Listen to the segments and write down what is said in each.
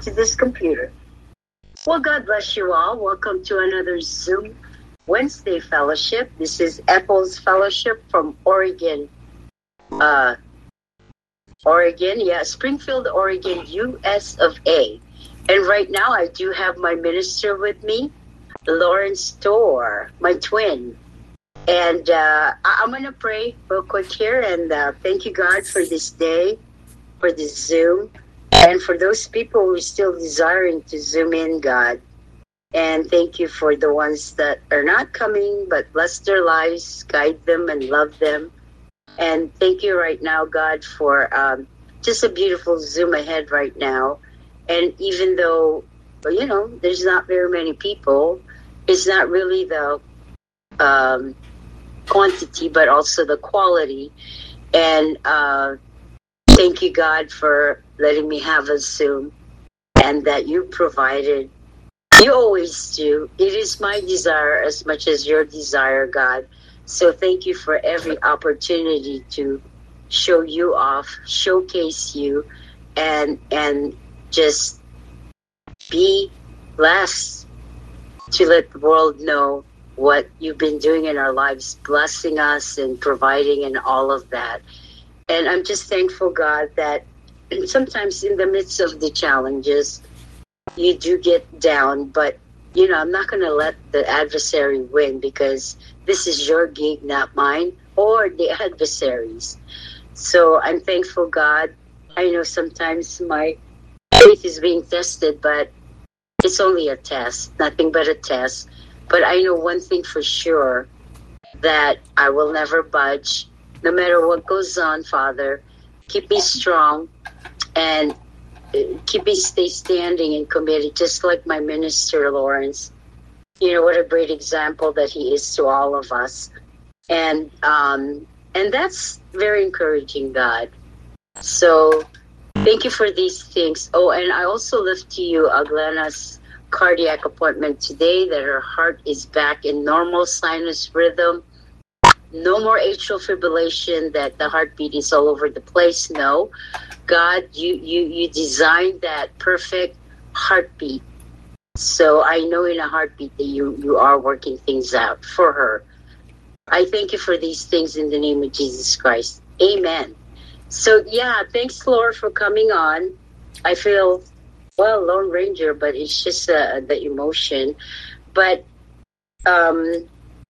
to this computer. Well, God bless you all. Welcome to another Zoom Wednesday Fellowship. This is Ethel's Fellowship from Oregon. Springfield, Oregon, US of A. And right now I do have my minister with me, Lawrence Dorr, my twin. And I'm going to pray real quick here and thank you, God, for this day, for this Zoom, and for those people who are still desiring to Zoom in, God. And thank you for the ones that are not coming, but bless their lives, guide them, and love them. And thank you right now, God, for just a beautiful Zoom ahead right now. And even though, there's not very many people, it's not really the quantity, but also the quality. And thank you, God, for letting me have a Zoom and that you provided. You always do. It is my desire as much as your desire, God. So thank you for every opportunity to show you off, showcase you, and just be blessed to let the world know what you've been doing in our lives, blessing us and providing and all of that. And I'm just thankful, God, that sometimes in the midst of the challenges, you do get down, but, I'm not going to let the adversary win because this is your gig, not mine, or the adversaries. So I'm thankful, God. I know sometimes my faith is being tested, but it's only a test, nothing but a test. But I know one thing for sure, that I will never budge. No matter what goes on, Father, keep me strong and keep me stay standing and committed, just like my minister, Lawrence. What a great example that he is to all of us. And that's very encouraging, God. So thank you for these things. Oh, and I also lift to you Glenna's cardiac appointment today, that her heart is back in normal sinus rhythm. No more atrial fibrillation, that the heartbeat is all over the place. No. God, you designed that perfect heartbeat. So I know in a heartbeat that you are working things out for her. I thank you for these things in the name of Jesus Christ. Amen. So, thanks, Laura, for coming on. I feel, Lone Ranger, but it's just the emotion. But, I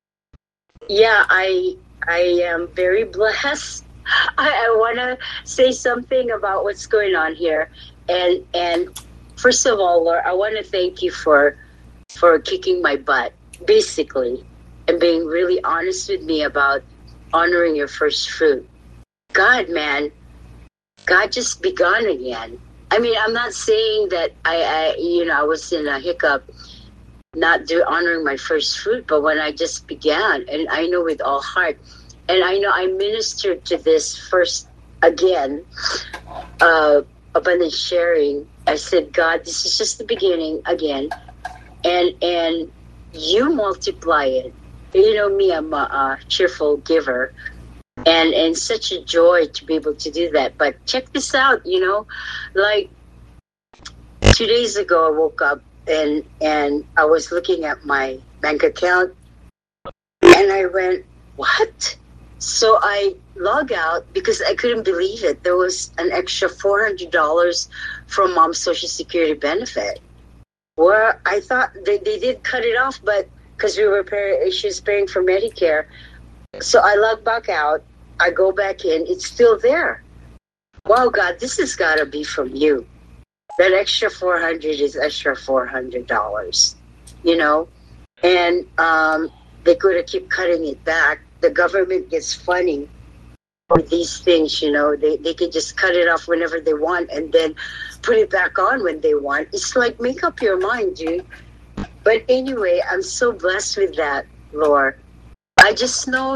am very blessed. I want to say something about what's going on here. And first of all, Laura, I want to thank you for kicking my butt, basically, and being really honest with me about honoring your first fruit. God, man, God just begun again. I mean, I'm not saying that I was in a hiccup not honoring my first fruit, but when I just began, and I know with all heart, and I know I ministered to this first again, abundant sharing. I said, God, this is just the beginning again, and you multiply it. Me, I'm a cheerful giver, and such a joy to be able to do that. But check this out, like 2 days ago, I woke up and I was looking at my bank account, and I went, what? So I log out because I couldn't believe it. There was an extra $400 from Mom's Social Security benefit. Where I thought they did cut it off, but because she was paying for Medicare. So I log back out. I go back in. It's still there. Wow, God, this has got to be from you. That extra $400 is extra $400, and they could have keep cutting it back. The government gets funny with these things, they can just cut it off whenever they want and then put it back on when they want. It's like, make up your mind, dude. But anyway, I'm so blessed with that, Lord. I just know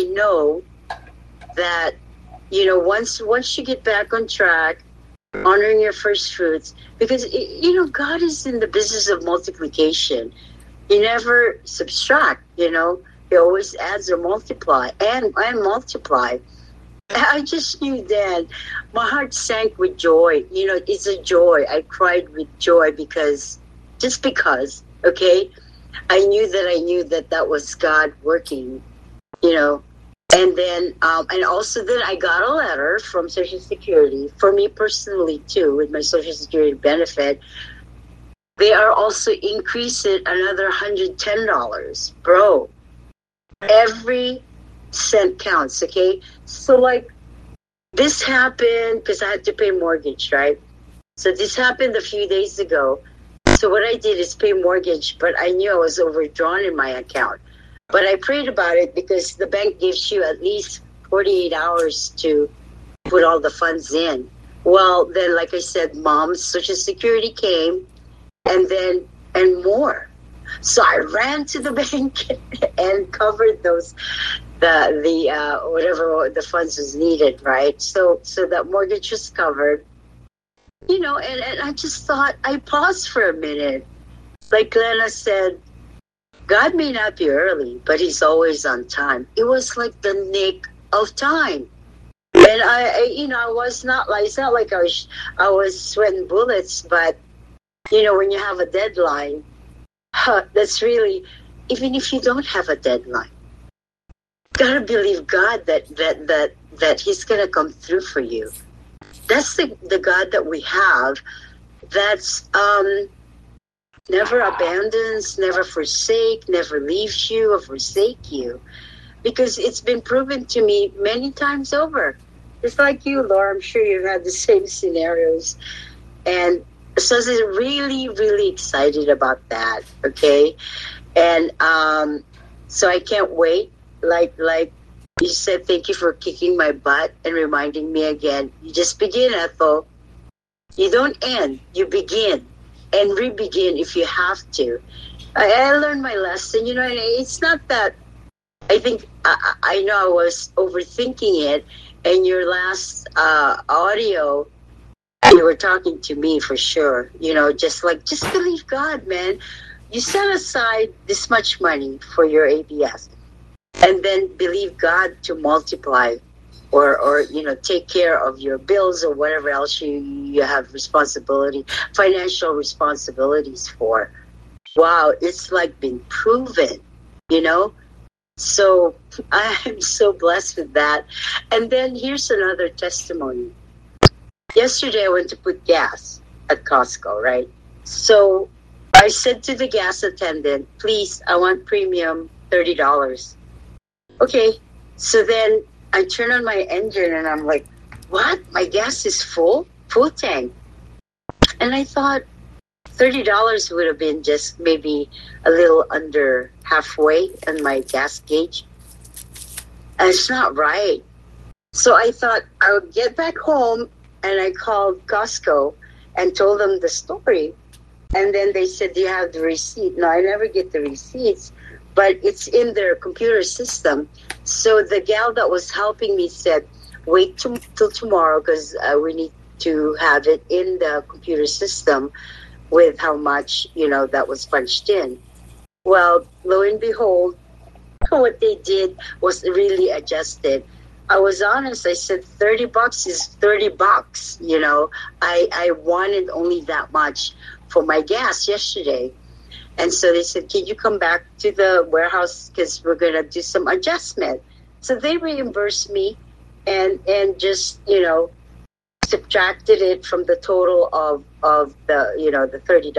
that, once you get back on track, honoring your first fruits, because, God is in the business of multiplication. He never subtract, He always adds or multiply and multiply. I just knew then my heart sank with joy. It's a joy. I cried with joy just because, okay? I knew that that was God working, you know. And then, and also then I got a letter from Social Security, for me personally too, with my Social Security benefit. They are also increasing another $110. Bro, every cent counts, okay? So like, this happened because I had to pay mortgage, right? So this happened a few days ago. So what I did is pay mortgage, but I knew I was overdrawn in my account. But I prayed about it because the bank gives you at least 48 hours to put all the funds in. Well, then, like I said, Mom's Social Security came, and more. So I ran to the bank and covered the whatever the funds was needed, right? So that mortgage was covered, and I just thought, I paused for a minute. Like Glenna said, God may not be early, but he's always on time. It was like the nick of time. And I was not like, it's not like I was sweating bullets, but, when you have a deadline, that's really, even if you don't have a deadline, gotta believe God that he's gonna come through for you. That's the God that we have. That's never abandons, never forsake, never leaves you or forsake you. Because it's been proven to me many times over. Just like you, Laura, I'm sure you've had the same scenarios. And so I was really, really excited about that, okay? And so I can't wait. Like you said, thank you for kicking my butt and reminding me again. You just begin, Ethel. You don't end. You begin and re-begin if you have to. I learned my lesson, and it's not that I think I know I was overthinking it. And your last audio, you were talking to me for sure. Just believe God, man. You set aside this much money for your ABS, and then believe God to multiply, or take care of your bills or whatever else you have financial responsibilities for. Wow, it's like been proven, So I'm so blessed with that. And then here's another testimony. Yesterday I went to put gas at Costco, right? So I said to the gas attendant, please, I want premium $30. Okay. So then I turn on my engine and I'm like, what? My gas is full tank. And I thought $30 would have been just maybe a little under halfway on my gas gauge. And it's not right. So I thought I would get back home, and I called Costco and told them the story. And then they said, do you have the receipt? No, I never get the receipts, but it's in their computer system. So the gal that was helping me said, wait till tomorrow because we need to have it in the computer system with how much, that was punched in. Well, lo and behold, what they did was really adjusted. I was honest. I said $30 is $30. I wanted only that much for my gas yesterday. And so they said, can you come back to the warehouse because we're going to do some adjustment. So they reimbursed me and just, subtracted it from the total of the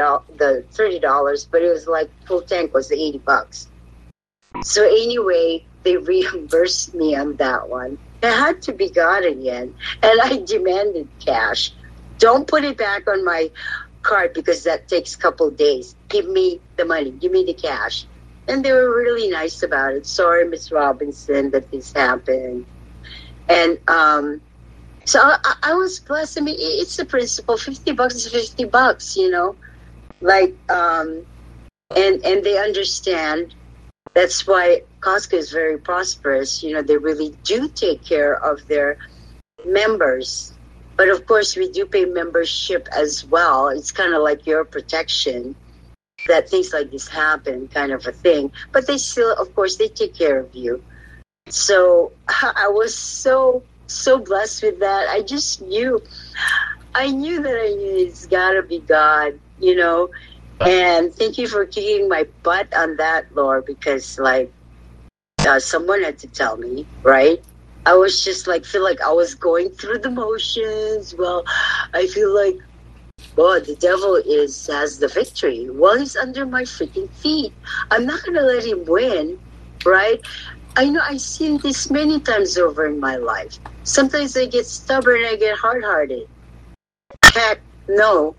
$30, but it was like full tank was $80. So anyway, they reimbursed me on that one. It had to be God again, and I demanded cash. Don't put it back on my card because that takes a couple of days. Give me the money. Give me the cash. And they were really nice about it. Sorry, Miss Robinson, that this happened. And so I was blessed. I mean, it's the principle. $50 is $50, Like, and they understand. That's why Costco is very prosperous. They really do take care of their members. But of course, we do pay membership as well. It's kind of like your protection that things like this happen, kind of a thing. But they still, of course, they take care of you. So I was so so blessed with that. I knew that I knew it's gotta be God, you know. And thank you for kicking my butt on that, Lord, because like someone had to tell me, right? I was just like, feel like I was going through the motions. Well, I feel like, well, the devil has the victory. Well, he's under my freaking feet. I'm not gonna let him win, right? I know I've seen this many times over in my life. Sometimes I get stubborn, I get hard-hearted. Heck, no.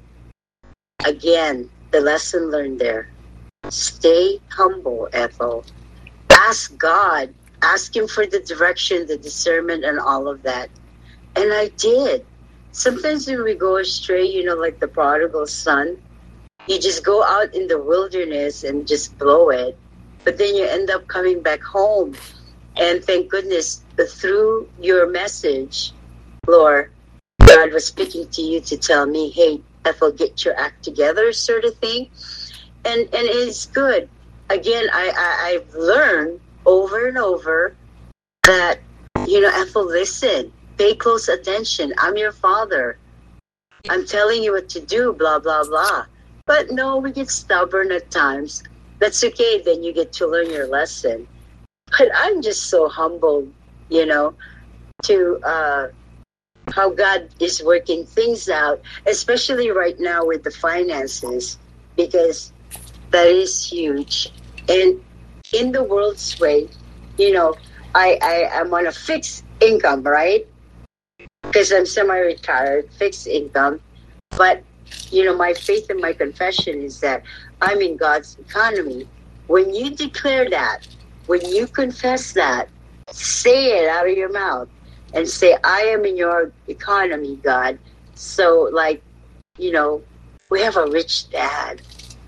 Again, the lesson learned there. Stay humble, Ethel. Ask God. Ask Him for the direction, the discernment, and all of that. And I did. Sometimes when we go astray, you know, like the prodigal son, you just go out in the wilderness and just blow it. But then you end up coming back home. And thank goodness, through your message, Lord, God was speaking to you to tell me, hey, Ethel, get your act together, sort of thing. And it's good. Again, I've learned over and over that, you know, Ethel, listen, pay close attention. I'm your father. I'm telling you what to do, blah, blah, blah. But no, we get stubborn at times. That's okay. Then you get to learn your lesson. But I'm just so humbled, you know, to how God is working things out, especially right now with the finances, because that is huge. And in the world's way, you know, I'm on a fixed income, right? Because I'm semi-retired, fixed income. But, you know, my faith and my confession is that I'm in God's economy. When you declare that, when you confess that, say it out of your mouth and say, I am in your economy, God. So, like, you know, we have a rich dad.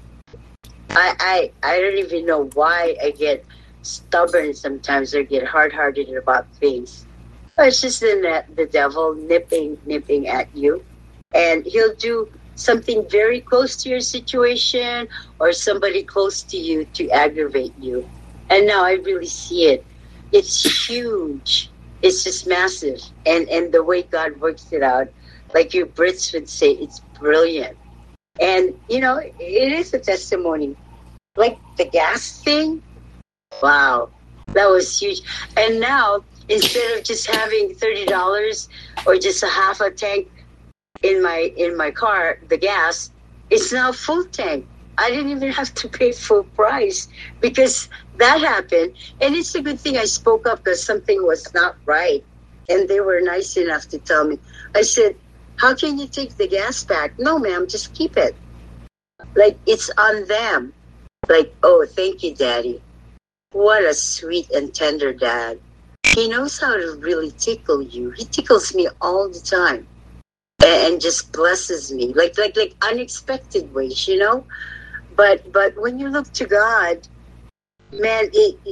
I don't even know why I get stubborn sometimes or get hard-hearted about things. It's just the devil nipping at you. And he'll do something very close to your situation or somebody close to you to aggravate you. And now I really see it. It's huge. It's just massive. And the way God works it out, like you Brits would say, it's brilliant. And, you know, it is a testimony. Like the gas thing, wow, that was huge. And now, instead of just having $30 or just a half a tank in my car, the gas, it's now full tank. I didn't even have to pay full price because that happened. And it's a good thing I spoke up because something was not right. And they were nice enough to tell me. I said, how can you take the gas back? No, ma'am, just keep it. Like, it's on them. Like, oh, thank you, Daddy. What a sweet and tender dad. He knows how to really tickle you. He tickles me all the time. And just blesses me. Like unexpected ways, you know? But when you look to God, man,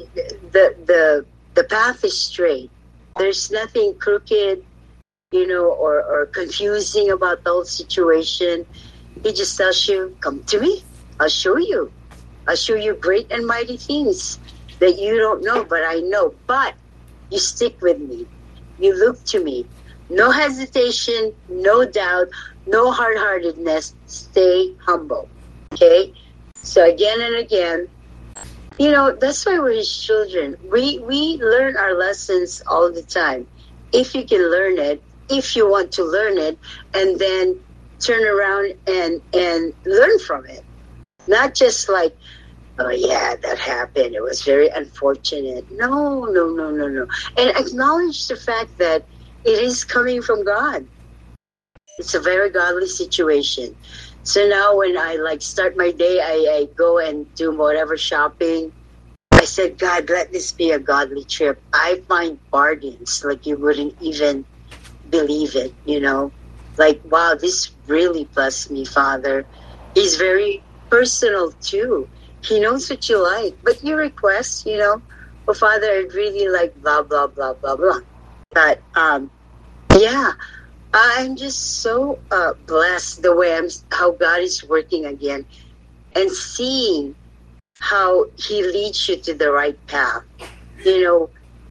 the path is straight. There's nothing crooked, you know, or confusing about the whole situation. He just tells you, come to me. I'll show you. I'll show you great and mighty things that you don't know, but I know. But you stick with me. You look to me. No hesitation, no doubt, no hard-heartedness. Stay humble. Okay? So again and again, you know, that's why we're His children. We learn our lessons all the time. If you can learn it, if you want to learn it, and then turn around and learn from it. Not just like, oh yeah, that happened. It was very unfortunate. No. And acknowledge the fact that it is coming from God. It's a very godly situation. So now when I like start my day, I go and do whatever shopping. I said, God, let this be a godly trip. I find bargains like you wouldn't even believe it, you know. Like, wow, this really blessed me, Father. He's very personal too. He knows what you like. But your request, you know, oh, Father, I'd really like blah, blah, blah, blah, blah. But, yeah, I'm just so blessed the way how God is working again and seeing how He leads you to the right path. You know,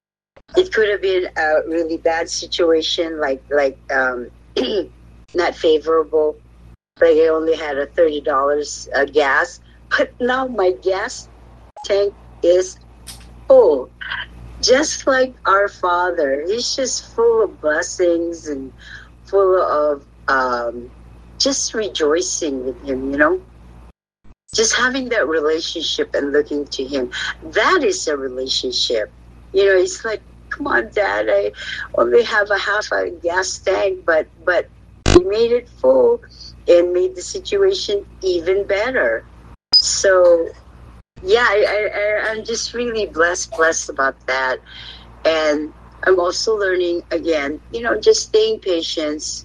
It could have been a really bad situation, like not favorable. Like I only had a $30 gas, but now my gas tank is full. Just like our Father, He's just full of blessings and full of just rejoicing with Him, just having that relationship and looking to Him. That is a relationship. It's like, come on, Dad, I only have a half a gas tank, but you made it full and made the situation even better. So, yeah, I'm just really blessed about that. And I'm also learning, again, just staying patient,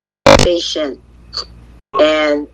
and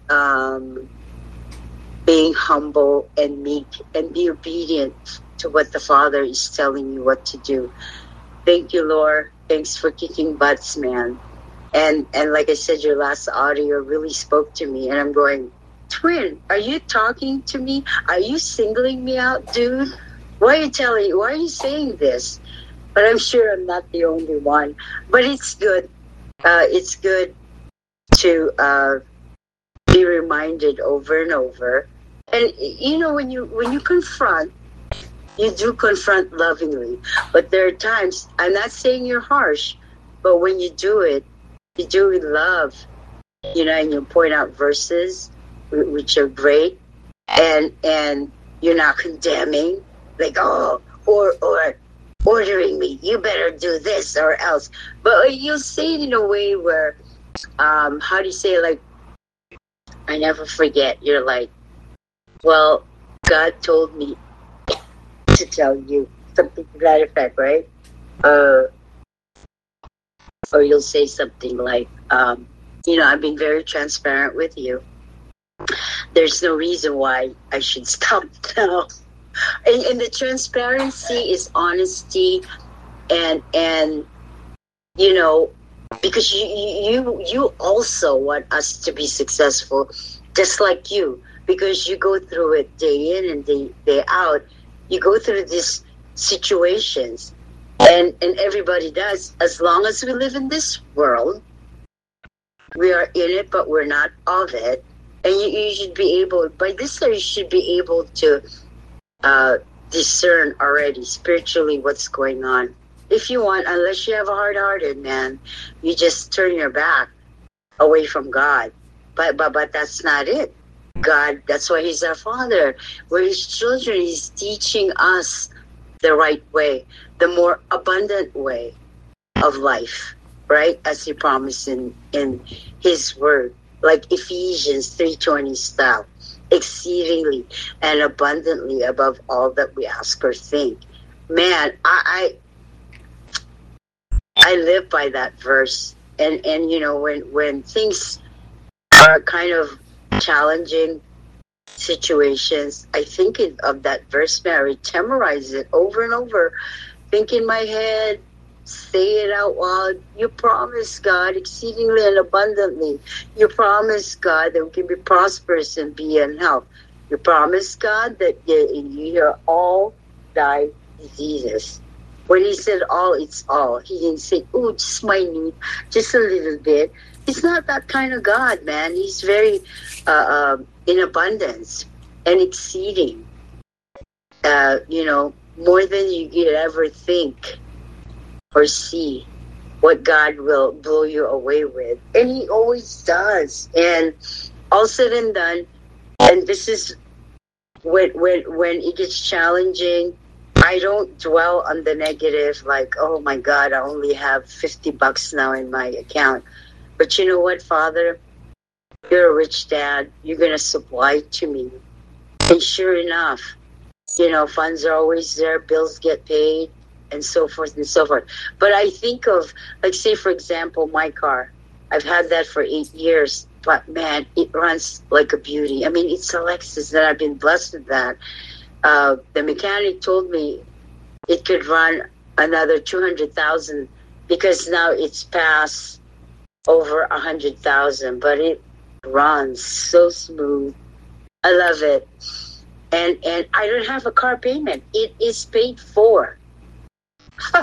being humble and meek and be obedient to what the Father is telling you what to do. Thank you, Lord. Thanks for kicking butts, man. And like I said, your last audio really spoke to me, and I'm going, Twin, are you talking to me? Are you singling me out, dude? Why are you saying this? But I'm sure I'm not the only one. But it's good. It's good to be reminded over and over. And when you confront, you do confront lovingly. But there are times, I'm not saying you're harsh, but when you do it, you do it with love. And you point out verses which are great, and you're not condemning, like, or ordering me, you better do this or else. But you'll say it in a way where, how do you say, like, I never forget. You're like, well, God told me to tell you something to that effect, right? Or you'll say something like, I've been very transparent with you. There's no reason why I should stop now. And the transparency is honesty, and because you also want us to be successful, just like you, because you go through it day in and day out. You go through these situations, and everybody does. As long as we live in this world, we are in it, but we're not of it. And you should be able, by this time, you should be able to discern already spiritually what's going on. If you want, unless you have a hard-hearted, man, you just turn your back away from God. But that's not it. God, that's why He's our Father. We're His children. He's teaching us the right way, the more abundant way of life, right? As He promised in His Word, like Ephesians 3:20 style, exceedingly and abundantly above all that we ask or think. Man, I live by that verse, and when things are kind of challenging situations, I think of that verse, Mary, memorize it over and over, think in my head, say it out loud. You promise, God, exceedingly and abundantly. You promise, God, that we can be prosperous and be in health. You promise, God, that you heal all thy diseases. When He said all, it's all. He didn't say, oh, just minute, just a little bit. He's not that kind of God, man. He's very in abundance and exceeding, more than you could ever think or see, what God will blow you away with. And He always does. And all said and done, and this is when it gets challenging, I don't dwell on the negative, like, oh my God, I only have $50 now in my account. But you know what, Father? You're a rich dad. You're going to supply to me. And sure enough, funds are always there. Bills get paid, and so forth and so forth. But I think of, like, say, for example, my car. I've had that for 8 years. But, man, it runs like a beauty. I mean, it's a Lexus that I've been blessed with that. The mechanic told me it could run another 200,000 because now it's past over 100,000, but it runs so smooth. I love it. And I don't have a car payment. It is paid for.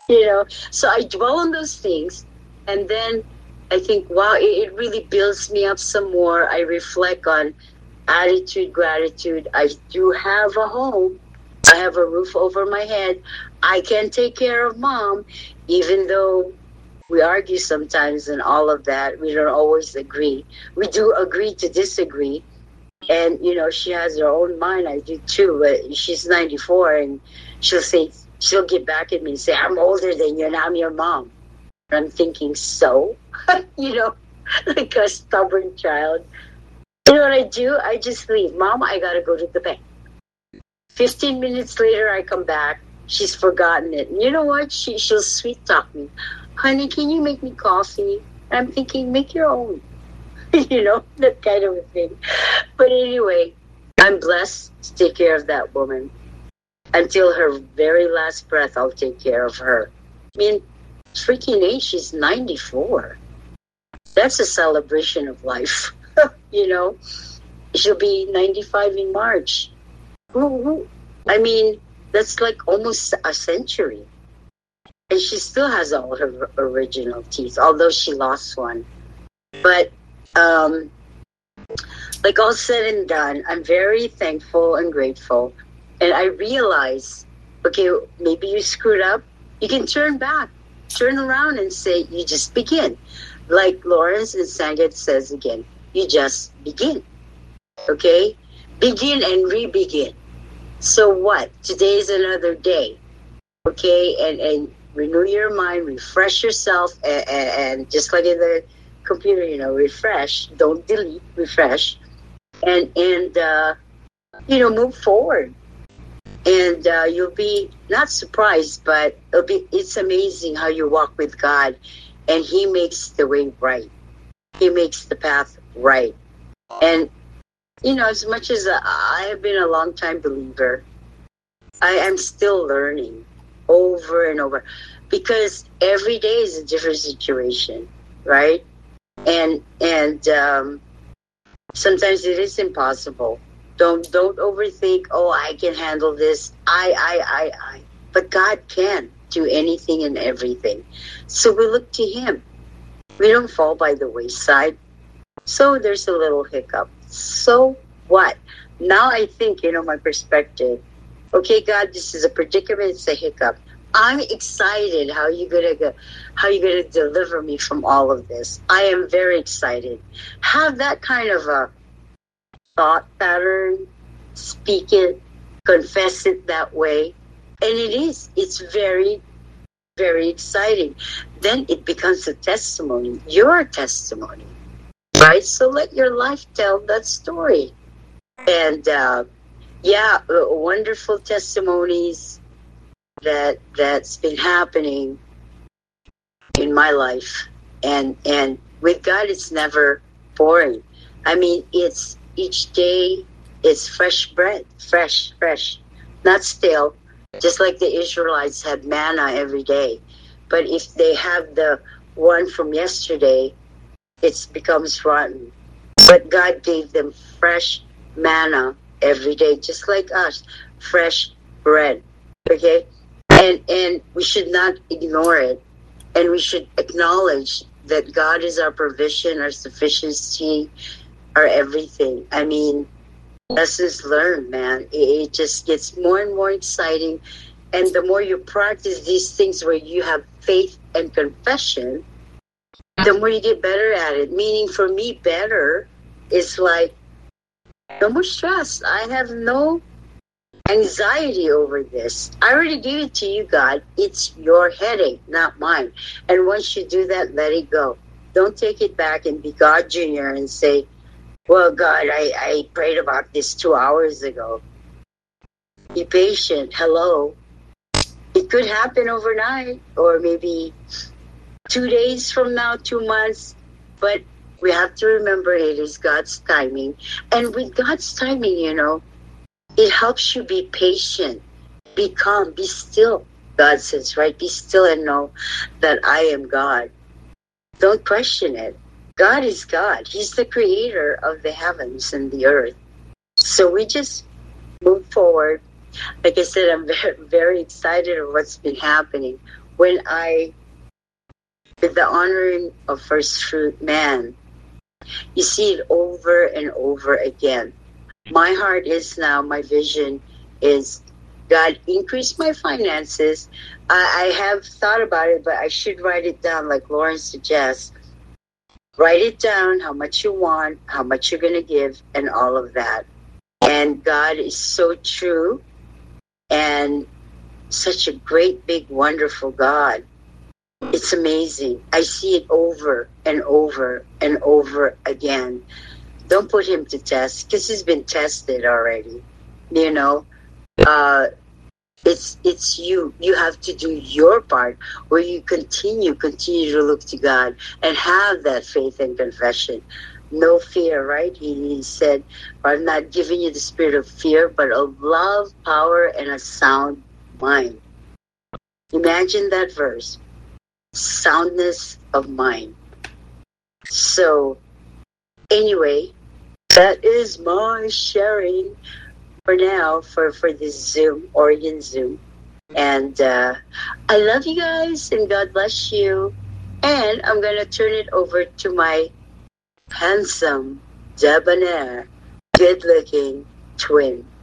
So I dwell on those things, and then I think, wow, it really builds me up some more. I reflect on attitude, gratitude. I do have a home. I have a roof over my head. I can take care of mom, even though we argue sometimes and all of that. We don't always agree. We do agree to disagree. And, she has her own mind. I do too. But she's 94, and she'll get back at me and say, I'm older than you and I'm your mom. And I'm thinking, so? Like a stubborn child. You know what I do? I just leave. Mom, I got to go to the bank. 15 minutes later, I come back. She's forgotten it. And you know what? She'll sweet talk me. Honey, can you make me coffee? And I'm thinking, make your own. That kind of a thing. But anyway, I'm blessed to take care of that woman. Until her very last breath, I'll take care of her. I mean, freaking age, she's 94. That's a celebration of life. She'll be 95 in March. I mean, that's like almost a century. And she still has all her original teeth, although she lost one. But, like all said and done, I'm very thankful and grateful. And I realize, okay, maybe you screwed up. You can turn around and say, you just begin. Like Lawrence and Sangat says again, you just begin. Okay? Begin and re-begin. So what? Today's another day. Okay? And renew your mind, refresh yourself, and just like in the computer, refresh. Don't delete, refresh. And move forward. And you'll be not surprised, but it's amazing how you walk with God, and He makes the way right. He makes the path right. And, as much as I have been a long-time believer, I am still learning over and over, because every day is a different situation, right? And sometimes it is impossible. Don't overthink, I can handle this. I. But God can do anything and everything. So we look to Him. We don't fall by the wayside. So there's a little hiccup. So what? Now I think, my perspective. Okay, God, this is a predicament. It's a hiccup. I'm excited how you're gonna deliver me from all of this. I am very excited. Have that kind of a thought pattern, speak it, confess it that way. And it's very, very exciting. Then it becomes a testimony, your testimony, right? So let your life tell that story. And wonderful testimonies that's been happening in my life. And with God, it's never boring. I mean, it's each day is fresh bread, fresh, not stale. Just like the Israelites had manna every day. But if they have the one from yesterday, it becomes rotten. But God gave them fresh manna every day, just like us, fresh bread. Okay? And we should not ignore it. And we should acknowledge that God is our provision, our sufficiency, our everything. I mean, lessons learned, man. It just gets more and more exciting. And the more you practice these things where you have faith and confession, the more you get better at it. Meaning for me, better is like, no more stress. I have no anxiety over this. I already gave it to you, God. It's your headache, not mine. And once you do that, let it go. Don't take it back and be God Jr. and say, well, God, I prayed about this 2 hours ago. Be patient. Hello. It could happen overnight, or maybe 2 days from now, 2 months. But we have to remember it is God's timing. And with God's timing, it helps you be patient, be calm, be still. God says, right? Be still and know that I am God. Don't question it. God is God. He's the creator of the heavens and the earth. So we just move forward. Like I said, I'm very, very excited of what's been happening. when I did the honoring of first fruit man, you see it over and over again. My heart is now, my vision is, God, increase my finances. I have thought about it, but I should write it down like Lauren suggests. Write it down, how much you want, how much you're going to give, and all of that. And God is so true and such a great, big, wonderful God. It's amazing. I see it over and over and over again. Don't put him to test, because he's been tested already. You know, it's you. You have to do your part, where you continue to look to God and have that faith and confession. No fear, right? He said, I'm not giving you the spirit of fear, but of love, power, and a sound mind. Imagine that verse. Soundness of mind. So, anyway, that is my sharing for now for this Zoom, Oregon Zoom. And I love you guys, and God bless you. And I'm going to turn it over to my handsome, debonair, good-looking twin.